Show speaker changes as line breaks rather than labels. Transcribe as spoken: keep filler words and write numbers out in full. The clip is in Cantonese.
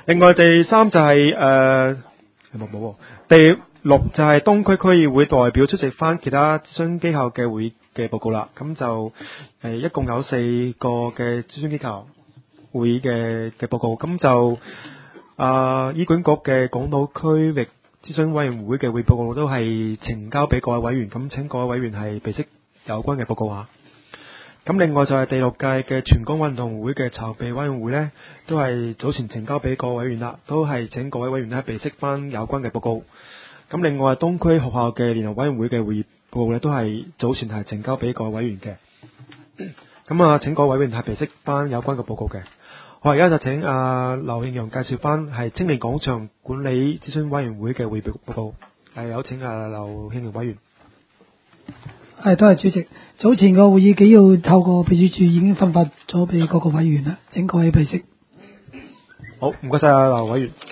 另外第三就係誒冇冇第六就係東區區議會代表出席翻其他諮詢機構嘅會嘅報告啦。咁就誒、呃、一共有四個嘅諮詢機構會嘅嘅報告。咁就啊、呃、醫管局嘅港島區域諮詢委員會嘅會報告都係呈交俾各位委員。咁請各位委員係備悉有關嘅報告啊。咁另外就係第六屆嘅全港運動會嘅籌備委員會呢，都係早前呈交俾各位委員啦，都係請各位委員呢備悉翻有關嘅報告。咁另外東區學校嘅聯合委員會嘅會議報告呢，都係早前係呈交俾各位委員嘅。咁啊，請各位委員係備悉翻有關嘅報告嘅。好，而家就請阿劉慶陽介紹翻係青年廣場管理諮詢委員會嘅會報告。係有請阿劉慶陽委員。
係，多謝主席。早前個會議紀要透過秘書處已經分發咗俾各個委員啦，請各位備悉。
好，唔該晒阿劉委員。